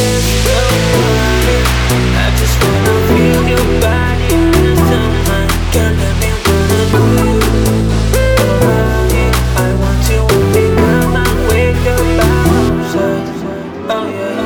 I just wanna feel your body in the sunlight. Can't let me wanna do you right. I want you when we come and wake up outside. Oh yeah.